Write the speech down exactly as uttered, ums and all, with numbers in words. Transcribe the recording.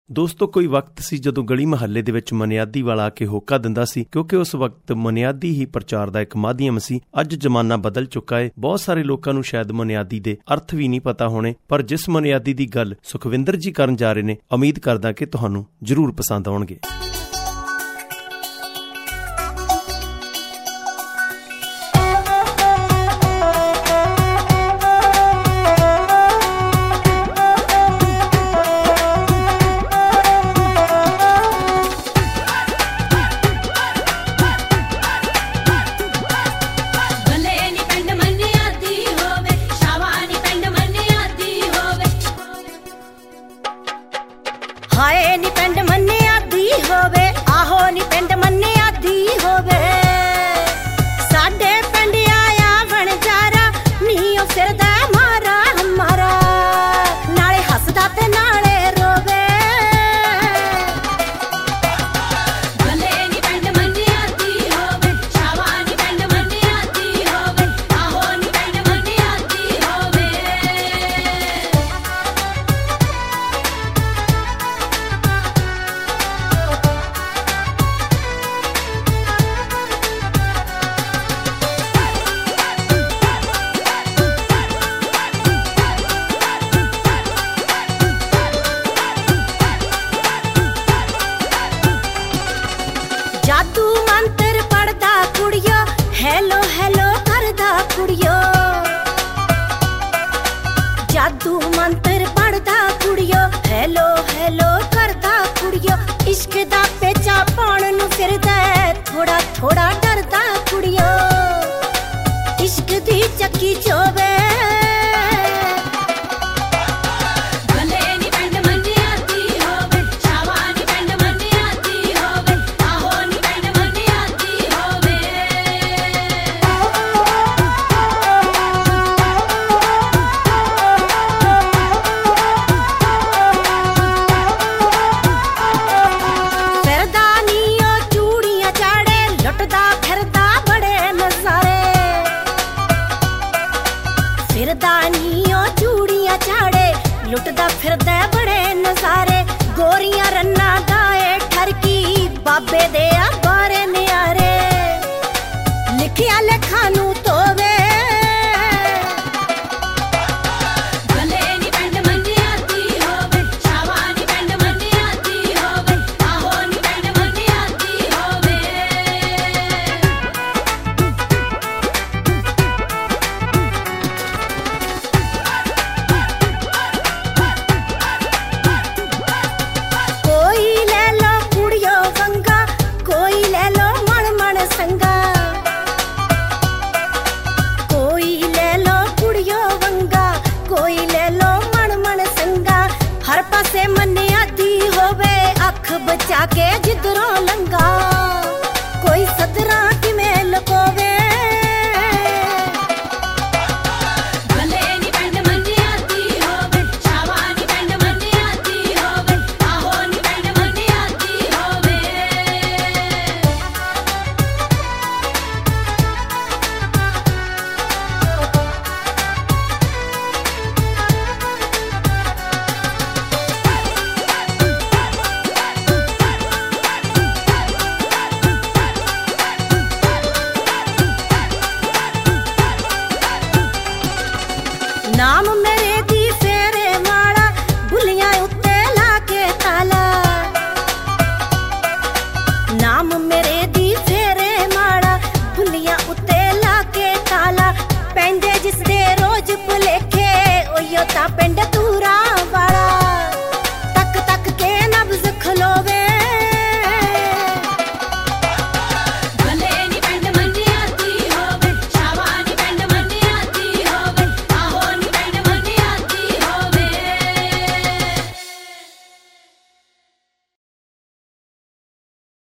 ਦੋਸਤੋ, ਕੋਈ ਵਕਤ ਸੀ ਜਦੋਂ ਗਲੀ ਮੁਹੱਲੇ ਦੇ ਵਿੱਚ ਮਨਿਆਦੀ ਵਾਲਾ ਆ ਕੇ ਹੋਕਾ ਦਿੰਦਾ ਸੀ, ਕਿਉਂਕਿ ਉਸ ਵਕਤ ਮਨਿਆਦੀ ਹੀ ਪ੍ਰਚਾਰ ਦਾ ਇੱਕ ਮਾਧਿਅਮ ਸੀ। ਅੱਜ ਜ਼ਮਾਨਾ ਬਦਲ ਚੁੱਕਾ ਹੈ। ਬਹੁਤ ਸਾਰੇ ਲੋਕਾਂ ਨੂੰ ਸ਼ਾਇਦ ਮਨਿਆਦੀ ਦੇ ਅਰਥ ਵੀ ਨਹੀਂ ਪਤਾ ਹੋਣੇ, ਪਰ ਜਿਸ ਮਨਿਆਦੀ ਦੀ ਗੱਲ ਸੁਖਵਿੰਦਰ ਜੀ ਕਰਨ ਜਾ ਰਹੇ ਨੇ, ਉਮੀਦ ਕਰਦਾ ਕਿ ਤੁਹਾਨੂੰ ਜ਼ਰੂਰ ਪਸੰਦ ਆਉਣਗੇ। ਹਾਏ ਨੀ ਪਿੰਡ ਮੰਨਿਆਦੀ ਹੋਵੇ, ਆਹੋ ਨੀ ਪਿੰਡ ਮੰਨਿਆਦੀ ਹੋਵੇ, ਸਾਡੇ ਪਿੰਡ ਆਇਆ ਵਣਜਾਰਾ, ਨੀ ਉਹ ਫਿਰਦਾ ਮਾਰਾ ਹਮਾਰਾ, ਨਾਲੇ ਹੱਸਦਾ ਤੇ ਨਾਲੇ ਰੋਵੇ। ਭਲੇ ਨੀ ਪਿੰਡ ਮੰਨਿਆਦੀ ਹੋਵੇ, ਸ਼ਾਵਾ ਨੀ ਪਿੰਡ ਮੰਨਿਆਦੀ ਹੋਵੇ, ਆਹੋ ਨੀ ਪਿੰਡ ਮੰਨਿਆਦੀ ਹੋਵੇ। ਜਾਦੂ ਮੰਤਰ ਪੜਦਾ ਕੁੜੀਓ, ਹੈਲੋ ਹੈਲੋ ਕਰਦਾ ਕੁੜੀਓ, ਜਾਦੂ ਮੰਤਰ ਪੜਦਾ ਕੁੜੀਓ, ਹੈਲੋ ਹੈਲੋ ਕਰਦਾ ਕੁੜੀਓ, ਇਸ਼ਕ ਦਾ ਪੇਚਾ ਪਾਉਣ ਨੂੰ ਫਿਰਦਾ, ਥੋੜਾ ਥੋੜਾ ਡਰਦਾ ਕੁੜੀਓ, ਇਸ਼ਕ ਦੀ ਚੱਕੀ ਚੋਵੇ। ਫਿਰਦਾ ਨੀ ਉਹ ਚੂੜੀਆਂ ਚਾੜੇ, ਲੁੱਟਦਾ ਫਿਰਦਾ ਬੜੇ ਨਜ਼ਾਰੇ, ਗੋਰੀਆਂ ਰੰਨਾਂ ਦਾ ਏ ਠਰਕੀ, ਬਾਬੇ ਦੇ ਆ ਬਾਰੇ ਨਿਆਰੇ, ਲਿਖਿਆ ਲੇਖਾਂ ਨੂੰ ਧੋਵੇ। ਭਲੇ ਨੀ ਪਿੰਡ ਮੰਨਿਆਦੀ ਹੋਵੇ, ਸ਼ਾਵਾ ਨੀ ਪਿੰਡ ਮੰਨਿਆਦੀ ਹੋਵੇ, ਆਹੋ ਨੀ ਪਿੰਡ ਮੰਨਿਆਦੀ ਹੋਵੇ। ਹਰ ਪਾਸੇ ਮੰਨਿਆਦੀ ਹੋਵੇ, ਅੱਖ ਬਚਾ ਕੇ ਜਿੱਧਰੋਂ ਲੰਘਾ, ਕੋਈ ਸਦਰਾਂ ਕਿਵੇਂ ਲੁਕੋਵੇ।